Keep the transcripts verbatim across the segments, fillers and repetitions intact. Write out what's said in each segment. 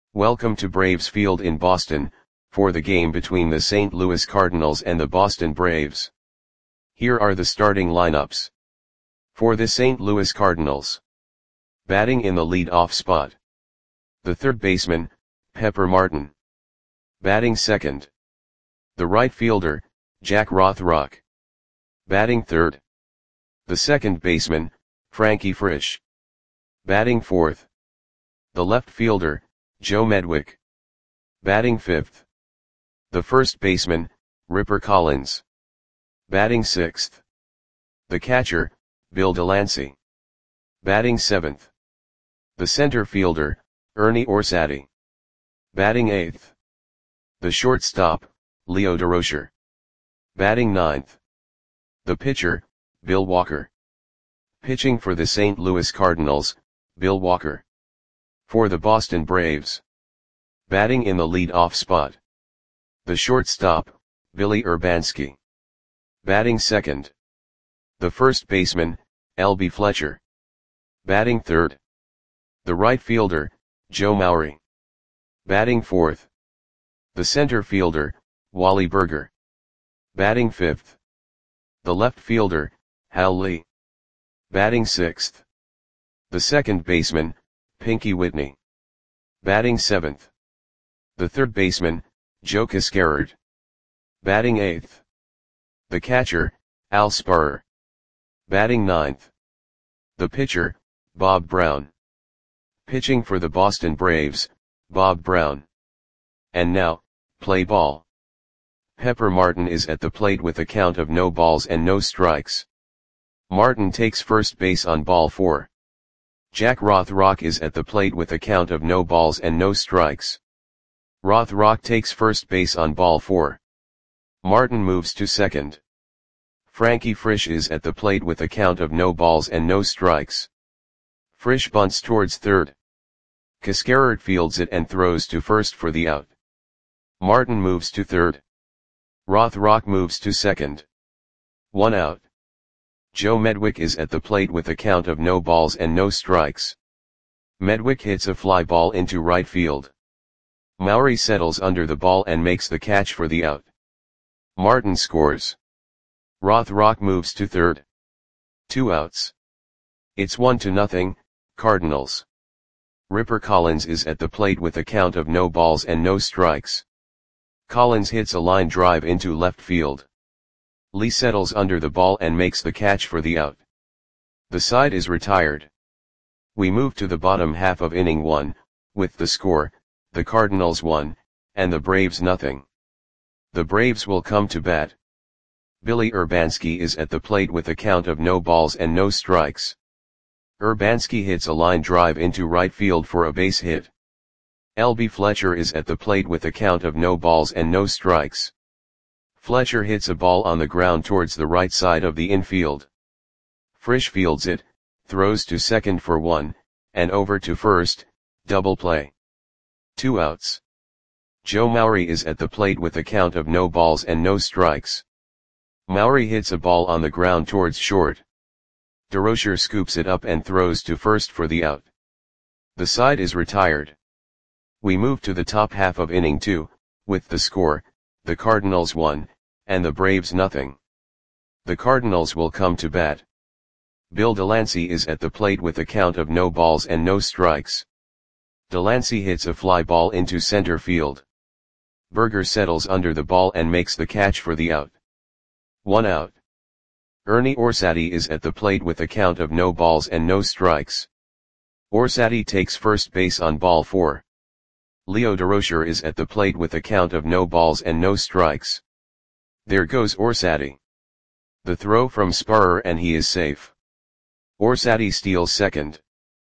Welcome to Braves Field in Boston, for the game between the Saint Louis Cardinals and the Boston Braves. Here are the starting lineups. For the Saint Louis Cardinals. Batting in the lead-off spot. The third baseman, Pepper Martin. Batting second. The right fielder, Jack Rothrock. Batting third. The second baseman, Frankie Frisch. Batting fourth. The left fielder, Joe Medwick. Batting fifth. The first baseman, Ripper Collins. Batting sixth. The catcher, Bill Delancey. Batting seventh. The center fielder, Ernie Orsatti. Batting eighth. The shortstop, Leo Durocher. Batting ninth. The pitcher, Bill Walker. Pitching for the Saint Louis Cardinals, Bill Walker. For the Boston Braves. Batting in the lead-off spot. The shortstop, Billy Urbanski. Batting second. The first baseman, L B Fletcher. Batting third. The right fielder, Joe Maury. Batting fourth. The center fielder, Wally Burger. Batting fifth. The left fielder, Hal Lee. Batting sixth. The second baseman, Pinky Whitney. Batting seventh. The third baseman, Joe Cascarard. Batting eighth. The catcher, Al Sparrer. Batting ninth. The pitcher, Bob Brown. Pitching for the Boston Braves, Bob Brown. And now, play ball. Pepper Martin is at the plate with a count of no balls and no strikes. Martin takes first base on ball four. Jack Rothrock is at the plate with a count of no balls and no strikes. Rothrock takes first base on ball four. Martin moves to second. Frankie Frisch is at the plate with a count of no balls and no strikes. Frisch bunts towards third. Cascarard fields it and throws to first for the out. Martin moves to third. Rothrock moves to second. One out. Joe Medwick is at the plate with a count of no balls and no strikes. Medwick hits a fly ball into right field. Maury settles under the ball and makes the catch for the out. Martin scores. Rothrock moves to third. Two outs. It's one to nothing, Cardinals. Ripper Collins is at the plate with a count of no balls and no strikes. Collins hits a line drive into left field. Lee settles under the ball and makes the catch for the out. The side is retired. We move to the bottom half of inning one, with the score, the Cardinals one, and the Braves nothing. The Braves will come to bat. Billy Urbanski is at the plate with a count of no balls and no strikes. Urbanski hits a line drive into right field for a base hit. L B Fletcher is at the plate with a count of no balls and no strikes. Fletcher hits a ball on the ground towards the right side of the infield. Frisch fields it, throws to second for one, and over to first, double play. Two outs. Joe Maury is at the plate with a count of no balls and no strikes. Maury hits a ball on the ground towards short. Durocher scoops it up and throws to first for the out. The side is retired. We move to the top half of inning two, with the score, the Cardinals one, and the Braves nothing. The Cardinals will come to bat. Bill Delancey is at the plate with a count of no balls and no strikes. Delancey hits a fly ball into center field. Burger settles under the ball and makes the catch for the out. One out. Ernie Orsatti is at the plate with a count of no balls and no strikes. Orsatti takes first base on ball four. Leo Durocher is at the plate with a count of no balls and no strikes. There goes Orsatti. The throw from Sparrer and he is safe. Orsatti steals second.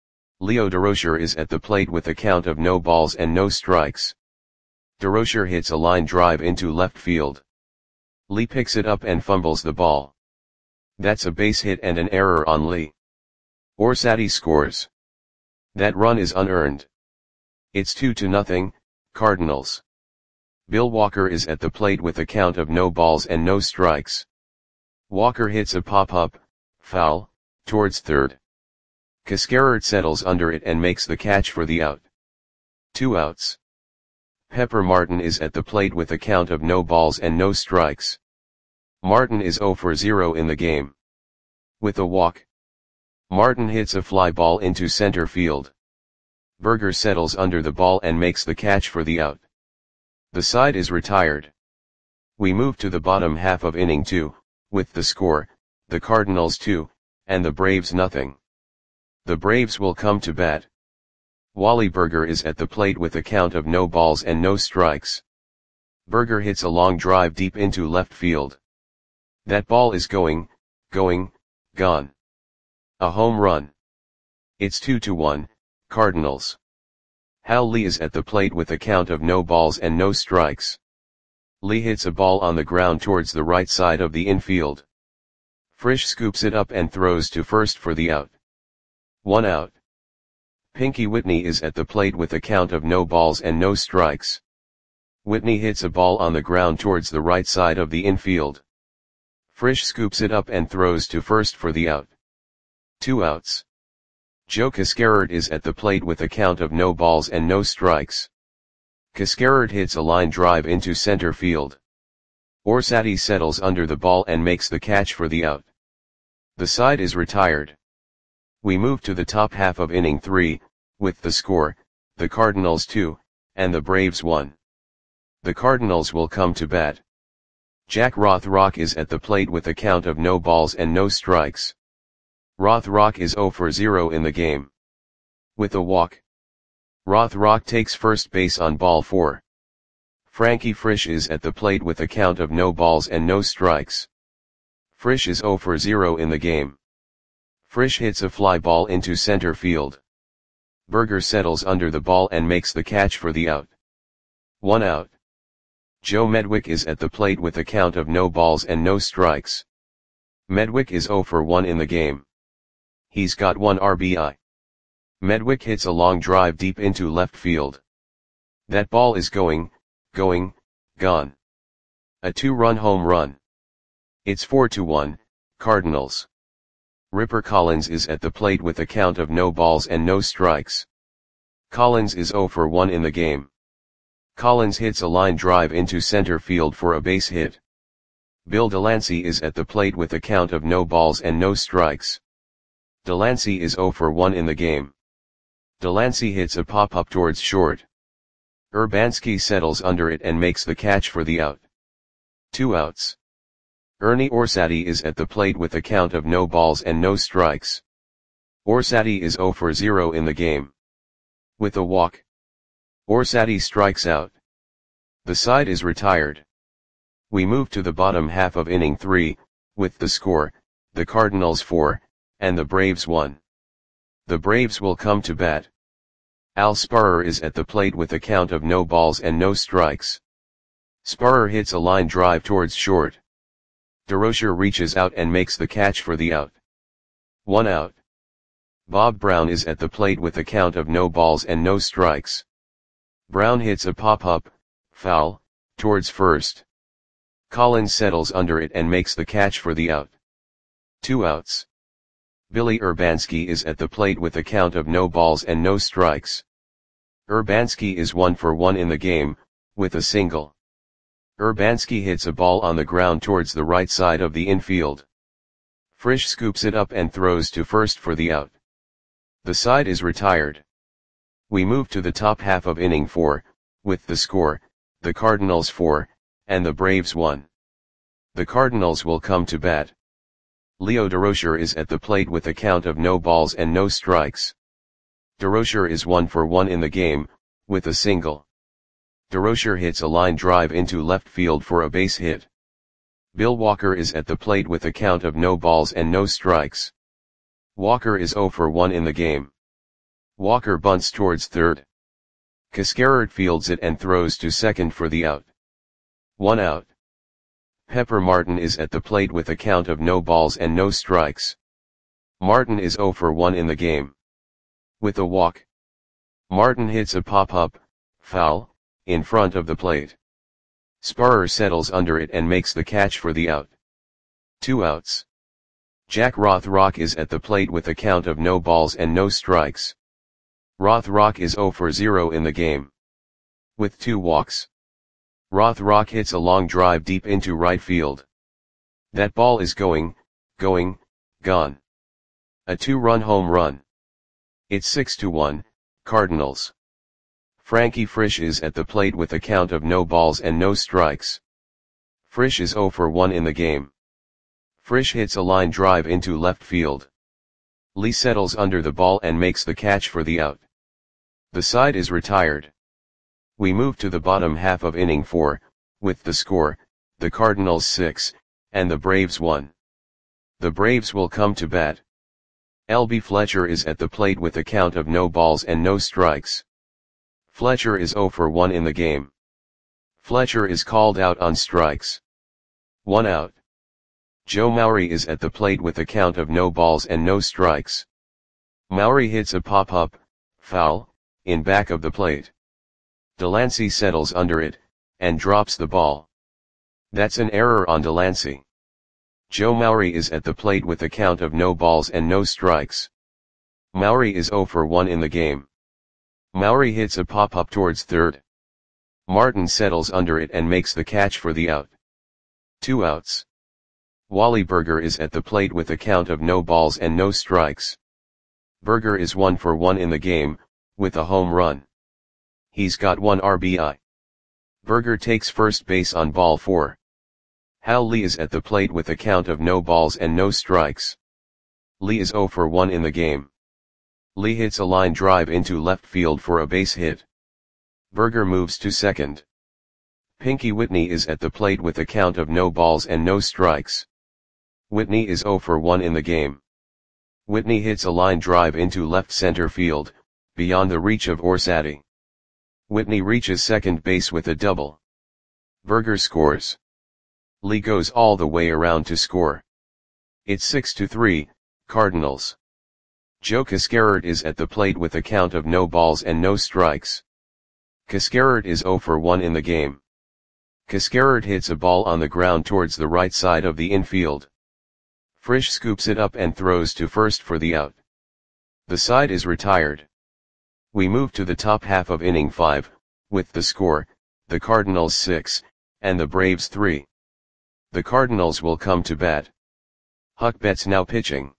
Leo Durocher is at the plate with a count of no balls and no strikes. Durocher hits a line drive into left field. Lee picks it up and fumbles the ball. That's a base hit and an error on Lee. Orsatti scores. That run is unearned. It's two to nothing, Cardinals. Bill Walker is at the plate with a count of no balls and no strikes. Walker hits a pop-up, foul, towards third. Cascarard settles under it and makes the catch for the out. Two outs. Pepper Martin is at the plate with a count of no balls and no strikes. Martin is zero for zero in the game. With a walk, Martin hits a fly ball into center field. Berger settles under the ball and makes the catch for the out. The side is retired. We move to the bottom half of inning two, with the score, the Cardinals two, and the Braves nothing. The Braves will come to bat. Wally Berger is at the plate with a count of no balls and no strikes. Berger hits a long drive deep into left field. That ball is going, going, gone. A home run. It's two to one, Cardinals. Hal Lee is at the plate with a count of no balls and no strikes. Lee hits a ball on the ground towards the right side of the infield. Frisch scoops it up and throws to first for the out. One out. Pinky Whitney is at the plate with a count of no balls and no strikes. Whitney hits a ball on the ground towards the right side of the infield. Frisch scoops it up and throws to first for the out. Two outs. Joe Cascarard is at the plate with a count of no balls and no strikes. Cascarard hits a line drive into center field. Orsatti settles under the ball and makes the catch for the out. The side is retired. We move to the top half of inning three, with the score, the Cardinals two, and the Braves one. The Cardinals will come to bat. Jack Rothrock is at the plate with a count of no balls and no strikes. Rothrock is zero for zero in the game. With a walk, Rothrock takes first base on ball four. Frankie Frisch is at the plate with a count of no balls and no strikes. Frisch is zero for zero in the game. Frisch hits a fly ball into center field. Berger settles under the ball and makes the catch for the out. One out. Joe Medwick is at the plate with a count of no balls and no strikes. Medwick is zero for one in the game. He's got one R B I. Medwick hits a long drive deep into left field. That ball is going, going, gone. A two-run home run. It's four to one, Cardinals. Ripper Collins is at the plate with a count of no balls and no strikes. Collins is zero for one in the game. Collins hits a line drive into center field for a base hit. Bill Delancey is at the plate with a count of no balls and no strikes. Delancey is zero for one in the game. Delancey hits a pop-up towards short. Urbanski settles under it and makes the catch for the out. Two outs. Ernie Orsatti is at the plate with a count of no balls and no strikes. Orsatti is zero for zero in the game. With a walk, Orsatti strikes out. The side is retired. We move to the bottom half of inning three, with the score, the Cardinals four, and the Braves one. The Braves will come to bat. Al Sparrer is at the plate with a count of no balls and no strikes. Sparrer hits a line drive towards short. DeRocher reaches out and makes the catch for the out. One out. Bob Brown is at the plate with a count of no balls and no strikes. Brown hits a pop-up, foul, towards first. Collins settles under it and makes the catch for the out. Two outs. Billy Urbanski is at the plate with a count of no balls and no strikes. Urbanski is one for one in the game, with a single. Urbanski hits a ball on the ground towards the right side of the infield. Frisch scoops it up and throws to first for the out. The side is retired. We move to the top half of inning four, with the score, the Cardinals four, and the Braves one. The Cardinals will come to bat. Leo DeRocher is at the plate with a count of no balls and no strikes. DeRocher is one for one in the game, with a single. DeRocher hits a line drive into left field for a base hit. Bill Walker is at the plate with a count of no balls and no strikes. Walker is zero for one in the game. Walker bunts towards third. Cascarard fields it and throws to second for the out. One out. Pepper Martin is at the plate with a count of no balls and no strikes. Martin is zero for one in the game. With a walk, Martin hits a pop-up, foul, in front of the plate. Sparrer settles under it and makes the catch for the out. Two outs. Jack Rothrock is at the plate with a count of no balls and no strikes. Rothrock is zero for zero in the game. With two walks. Rothrock hits a long drive deep into right field. That ball is going, going, gone. A two-run home run. It's six to one, Cardinals. Frankie Frisch is at the plate with a count of no balls and no strikes. Frisch is zero for one in the game. Frisch hits a line drive into left field. Lee settles under the ball and makes the catch for the out. The side is retired. We move to the bottom half of inning four, with the score, the Cardinals six, and the Braves one. The Braves will come to bat. L B Fletcher is at the plate with a count of no balls and no strikes. Fletcher is zero for one in the game. Fletcher is called out on strikes. One out. Joe Maury is at the plate with a count of no balls and no strikes. Maury hits a pop-up, foul, in back of the plate. Delancey settles under it, and drops the ball. That's an error on Delancey. Joe Maury is at the plate with a count of no balls and no strikes. Maury is zero for one in the game. Maury hits a pop-up towards third. Martin settles under it and makes the catch for the out. Two outs. Wally Berger is at the plate with a count of no balls and no strikes. Berger is one for one in the game, with a home run. He's got one R B I. Berger takes first base on ball four. Hal Lee is at the plate with a count of no balls and no strikes. Lee is zero for one in the game. Lee hits a line drive into left field for a base hit. Berger moves to second. Pinky Whitney is at the plate with a count of no balls and no strikes. Whitney is zero for one in the game. Whitney hits a line drive into left center field, beyond the reach of Orsatti. Whitney reaches second base with a double. Berger scores. Lee goes all the way around to score. It's six to three, Cardinals. Joe Cascarert is at the plate with a count of no balls and no strikes. Cascarert is zero for one in the game. Cascarert hits a ball on the ground towards the right side of the infield. Frisch scoops it up and throws to first for the out. The side is retired. We move to the top half of inning five, with the score, the Cardinals six, and the Braves three. The Cardinals will come to bat. Huck Betts now pitching.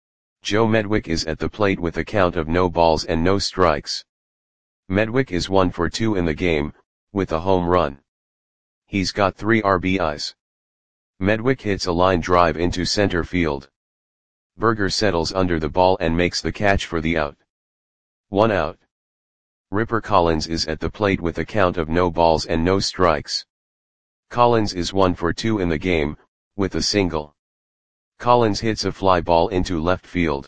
Joe Medwick is at the plate with a count of no balls and no strikes. Medwick is one for two in the game, with a home run. He's got three R B Is. Medwick hits a line drive into center field. Berger settles under the ball and makes the catch for the out. One out. Ripper Collins is at the plate with a count of no balls and no strikes. Collins is one for two in the game, with a single. Collins hits a fly ball into left field.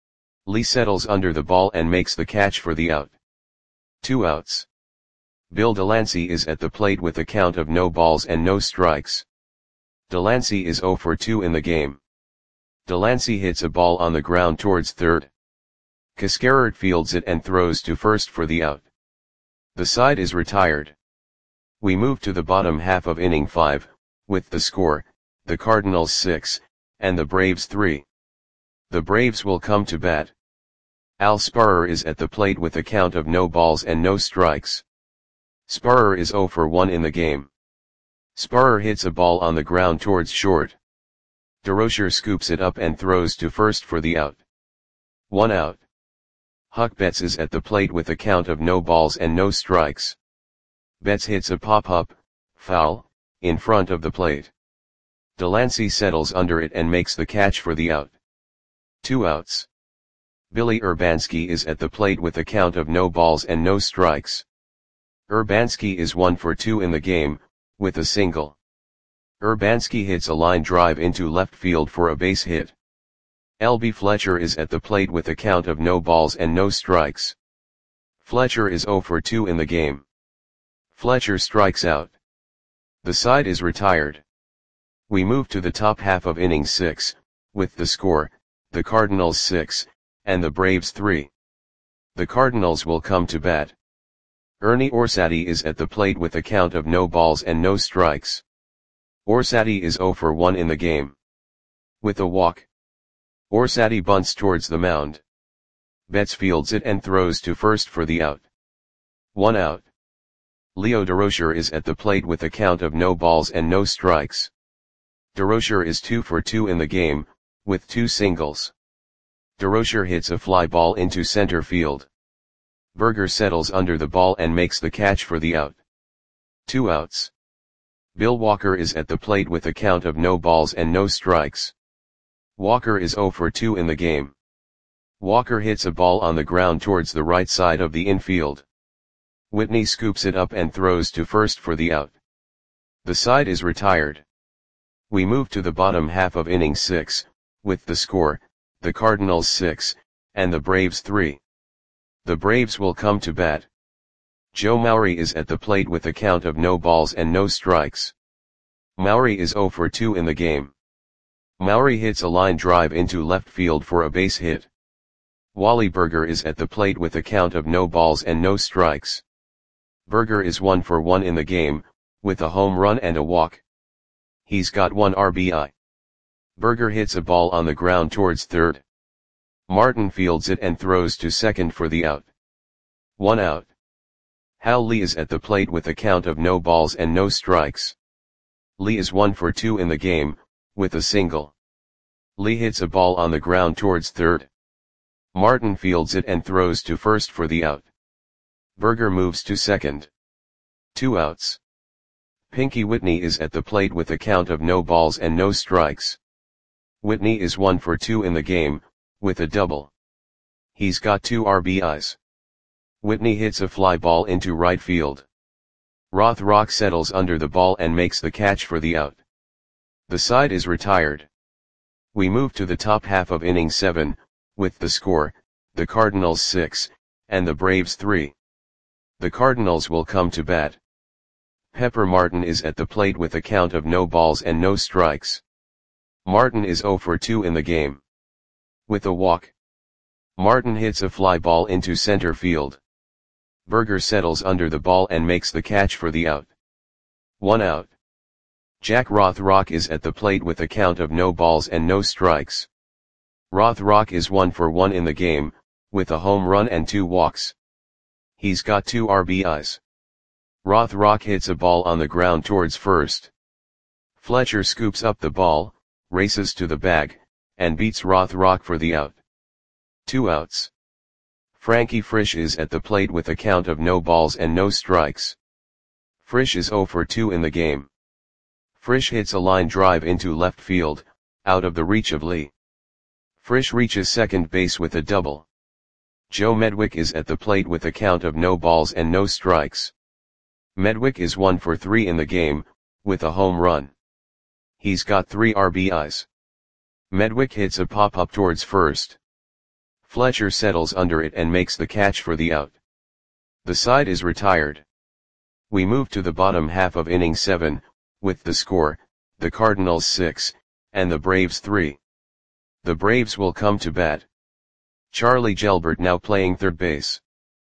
Lee settles under the ball and makes the catch for the out. Two outs. Bill Delancey is at the plate with a count of no balls and no strikes. Delancey is zero for two in the game. Delancey hits a ball on the ground towards third. Cascarert fields it and throws to first for the out. The side is retired. We move to the bottom half of inning five, with the score, the Cardinals six, and the Braves three. The Braves will come to bat. Al Sparrer is at the plate with a count of no balls and no strikes. Sparrer is zero for one in the game. Sparrer hits a ball on the ground towards short. DeRocher scoops it up and throws to first for the out. One out. Huck Betts is at the plate with a count of no balls and no strikes. Betts hits a pop-up, foul, in front of the plate. Delancey settles under it and makes the catch for the out. Two outs. Billy Urbanski is at the plate with a count of no balls and no strikes. Urbanski is one for two in the game, with a single. Urbanski hits a line drive into left field for a base hit. L B Fletcher is at the plate with a count of no balls and no strikes. Fletcher is zero for two in the game. Fletcher strikes out. The side is retired. We move to the top half of inning six, with the score, the Cardinals six, and the Braves three. The Cardinals will come to bat. Ernie Orsatti is at the plate with a count of no balls and no strikes. Orsatti is zero for one in the game. With a walk. Orsatti bunts towards the mound. Betts fields it and throws to first for the out. One out. Leo Durocher is at the plate with a count of no balls and no strikes. Durocher is two for two in the game, with two singles. Durocher hits a fly ball into center field. Berger settles under the ball and makes the catch for the out. Two outs. Bill Walker is at the plate with a count of no balls and no strikes. Walker is zero for two in the game. Walker hits a ball on the ground towards the right side of the infield. Whitney scoops it up and throws to first for the out. The side is retired. We move to the bottom half of inning six, with the score, the Cardinals six, and the Braves three. The Braves will come to bat. Joe Maury is at the plate with a count of no balls and no strikes. Maury is zero for two in the game. Maury hits a line drive into left field for a base hit. Wally Berger is at the plate with a count of no balls and no strikes. Berger is one for one in the game, with a home run and a walk. He's got one R B I. Berger hits a ball on the ground towards third. Martin fields it and throws to second for the out. One out. Hal Lee is at the plate with a count of no balls and no strikes. Lee is one for two in the game, with a single. Lee hits a ball on the ground towards third. Martin fields it and throws to first for the out. Berger moves to second. Two outs. Pinky Whitney is at the plate with a count of no balls and no strikes. Whitney is one for two in the game, with a double. He's got two R B Is. Whitney hits a fly ball into right field. Rothrock settles under the ball and makes the catch for the out. The side is retired. We move to the top half of inning seven, with the score, the Cardinals six, and the Braves three. The Cardinals will come to bat. Pepper Martin is at the plate with a count of no balls and no strikes. Martin is zero for two in the game. With a walk. Martin hits a fly ball into center field. Berger settles under the ball and makes the catch for the out. One out. Jack Rothrock is at the plate with a count of no balls and no strikes. Rothrock is one for one in the game, with a home run and two walks. He's got two R B Is. Rothrock hits a ball on the ground towards first. Fletcher scoops up the ball, races to the bag, and beats Rothrock for the out. Two outs. Frankie Frisch is at the plate with a count of no balls and no strikes. Frisch is zero for two in the game. Frisch hits a line drive into left field, out of the reach of Lee. Frisch reaches second base with a double. Joe Medwick is at the plate with a count of no balls and no strikes. Medwick is one for three in the game, with a home run. He's got three R B Is. Medwick hits a pop-up towards first. Fletcher settles under it and makes the catch for the out. The side is retired. We move to the bottom half of inning seven, with the score, the Cardinals six, and the Braves three. The Braves will come to bat. Charlie Gelbert now playing third base.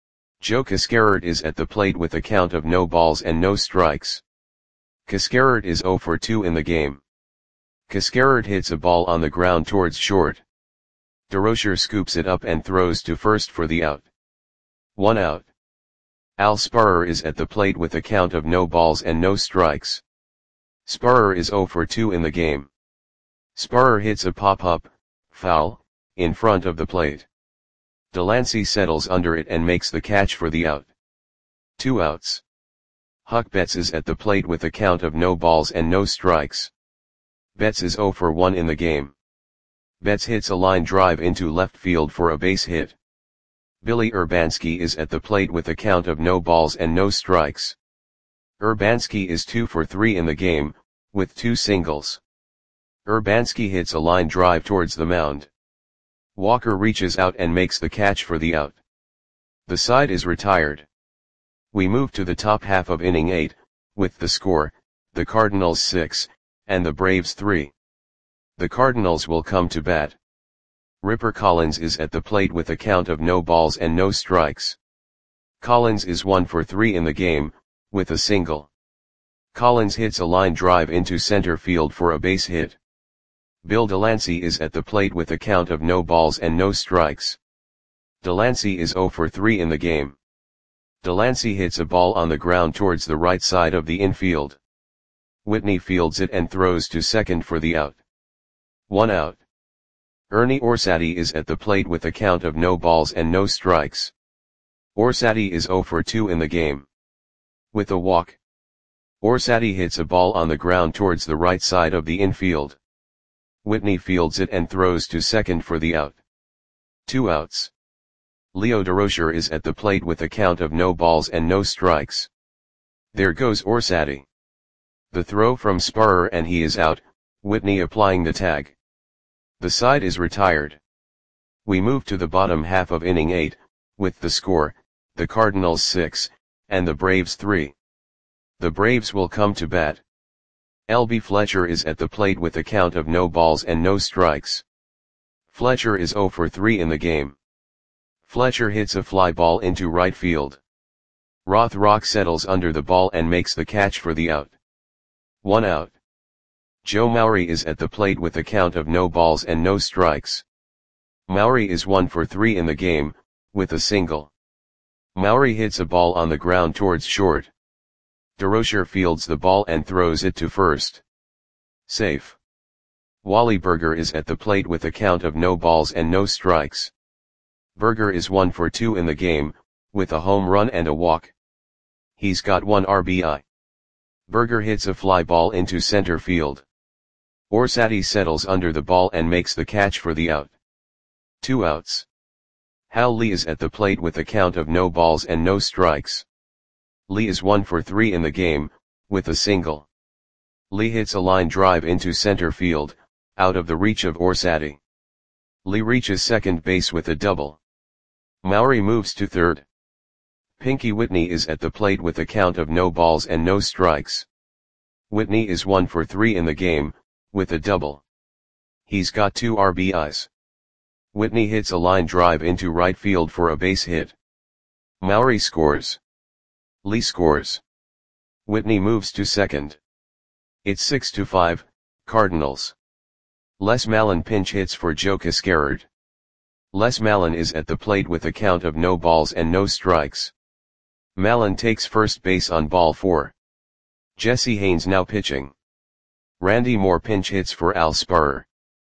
Joe Cascarard is at the plate with a count of no balls and no strikes. Cascarard is zero for two in the game. Cascarard hits a ball on the ground towards short. Durocher scoops it up and throws to first for the out. One out. Al Sparrer is at the plate with a count of no balls and no strikes. Sparrer is zero for two in the game. Sparrer hits a pop-up, foul, in front of the plate. Delancey settles under it and makes the catch for the out. Two outs. Huck Betts is at the plate with a count of no balls and no strikes. Betts is zero for one in the game. Betts hits a line drive into left field for a base hit. Billy Urbanski is at the plate with a count of no balls and no strikes. Urbanski is two for three in the game, with two singles. Urbanski hits a line drive towards the mound. Walker reaches out and makes the catch for the out. The side is retired. We move to the top half of inning eight, with the score, the Cardinals six, and the Braves three. The Cardinals will come to bat. Ripper Collins is at the plate with a count of no balls and no strikes. Collins is one for three in the game, with a single. Collins hits a line drive into center field for a base hit. Bill Delancey is at the plate with a count of no balls and no strikes. Delancey is zero for three in the game. Delancey hits a ball on the ground towards the right side of the infield. Whitney fields it and throws to second for the out. One out. Ernie Orsatti is at the plate with a count of no balls and no strikes. Orsatti is zero for two in the game. With a walk, Orsatti hits a ball on the ground towards the right side of the infield. Whitney fields it and throws to second for the out. Two outs. Leo Durocher is at the plate with a count of no balls and no strikes. There goes Orsatti. The throw from Sparrer and he is out, Whitney applying the tag. The side is retired. We move to the bottom half of inning eight, with the score, the Cardinals six, and the Braves three. The Braves will come to bat. L B Fletcher is at the plate with a count of no balls and no strikes. Fletcher is zero for three in the game. Fletcher hits a fly ball into right field. Rothrock settles under the ball and makes the catch for the out. One out. Joe Maury is at the plate with a count of no balls and no strikes. Maury is one for three in the game, with a single. Maury hits a ball on the ground towards short. Durocher fields the ball and throws it to first. Safe. Wally Burger is at the plate with a count of no balls and no strikes. Burger is one for two in the game, with a home run and a walk. He's got one R B I. Burger hits a fly ball into center field. Orsatti settles under the ball and makes the catch for the out. Two outs. Hal Lee is at the plate with a count of no balls and no strikes. Lee is one for three in the game, with a single. Lee hits a line drive into center field, out of the reach of Orsatti. Lee reaches second base with a double. Maury moves to third. Pinky Whitney is at the plate with a count of no balls and no strikes. Whitney is one for three in the game, with a double. He's got two R B Is. Whitney hits a line drive into right field for a base hit. Maury scores. Lee scores. Whitney moves to second. It's six to five, Cardinals. Les Mallon pinch hits for Joe Cascarard. Les Mallon is at the plate with a count of no balls and no strikes. Mallon takes first base on ball four. Jesse Haynes now pitching. Randy Moore pinch hits for Al Sparrer.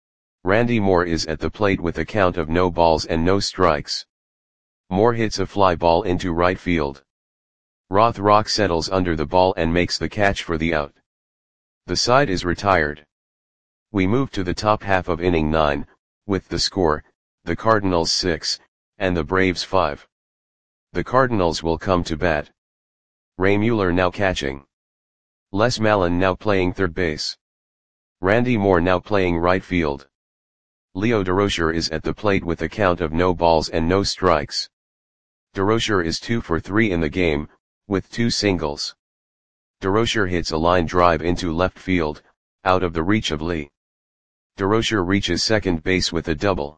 Randy Moore is at the plate with a count of no balls and no strikes. Moore hits a fly ball into right field. Rothrock settles under the ball and makes the catch for the out. The side is retired. We move to the top half of inning nine, with the score, the Cardinals six, and the Braves five. The Cardinals will come to bat. Ray Mueller now catching. Les Mallon now playing third base. Randy Moore now playing right field. Leo Durocher is at the plate with a count of no balls and no strikes. Durocher is two for three in the game, with two singles. Durocher hits a line drive into left field, out of the reach of Lee. Durocher reaches second base with a double.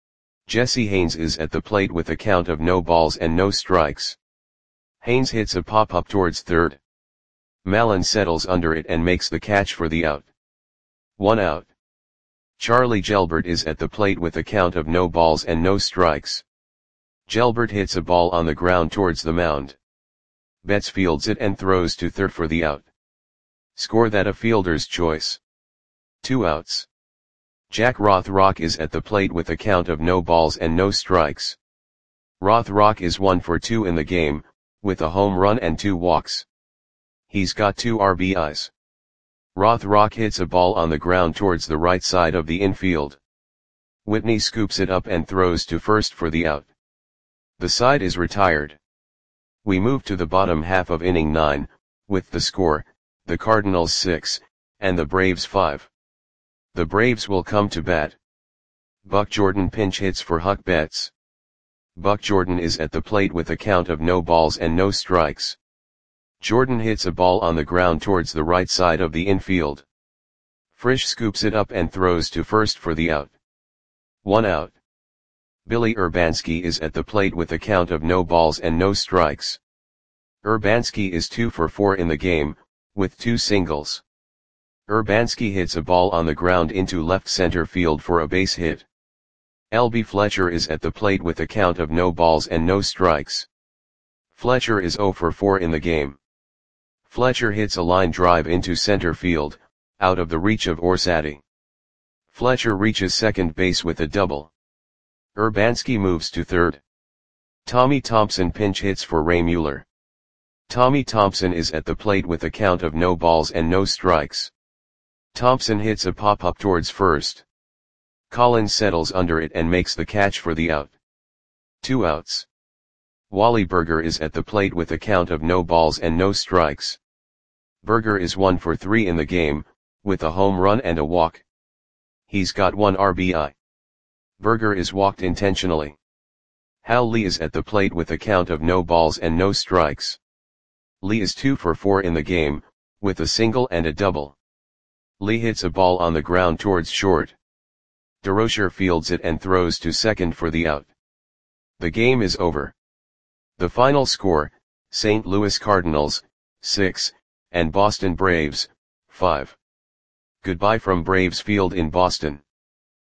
Jesse Haynes is at the plate with a count of no balls and no strikes. Haynes hits a pop-up towards third. Mallon settles under it and makes the catch for the out. One out. Charlie Gelbert is at the plate with a count of no balls and no strikes. Gelbert hits a ball on the ground towards the mound. Betts fields it and throws to third for the out. Score that a fielder's choice. Two outs. Jack Rothrock is at the plate with a count of no balls and no strikes. Rothrock is one for two in the game, with a home run and two walks. He's got two R B Is. Rothrock hits a ball on the ground towards the right side of the infield. Whitney scoops it up and throws to first for the out. The side is retired. We move to the bottom half of inning nine, with the score, the Cardinals six, and the Braves five. The Braves will come to bat. Buck Jordan pinch hits for Huck Betts. Buck Jordan is at the plate with a count of no balls and no strikes. Jordan hits a ball on the ground towards the right side of the infield. Frisch scoops it up and throws to first for the out. One out. Billy Urbanski is at the plate with a count of no balls and no strikes. Urbanski is two for four in the game, with two singles. Urbanski hits a ball on the ground into left center field for a base hit. L B Fletcher is at the plate with a count of no balls and no strikes. Fletcher is zero for four in the game. Fletcher hits a line drive into center field, out of the reach of Orsatti. Fletcher reaches second base with a double. Urbanski moves to third. Tommy Thompson pinch hits for Ray Mueller. Tommy Thompson is at the plate with a count of no balls and no strikes. Thompson hits a pop-up towards first. Collins settles under it and makes the catch for the out. Two outs. Wally Burger is at the plate with a count of no balls and no strikes. Burger is one for three in the game, with a home run and a walk. He's got one R B I. Burger is walked intentionally. Hal Lee is at the plate with a count of no balls and no strikes. Lee is two for four in the game, with a single and a double. Lee hits a ball on the ground towards short. DeRocher fields it and throws to second for the out. The game is over. The final score, Saint Louis Cardinals, six, and Boston Braves, five. Goodbye from Braves Field in Boston.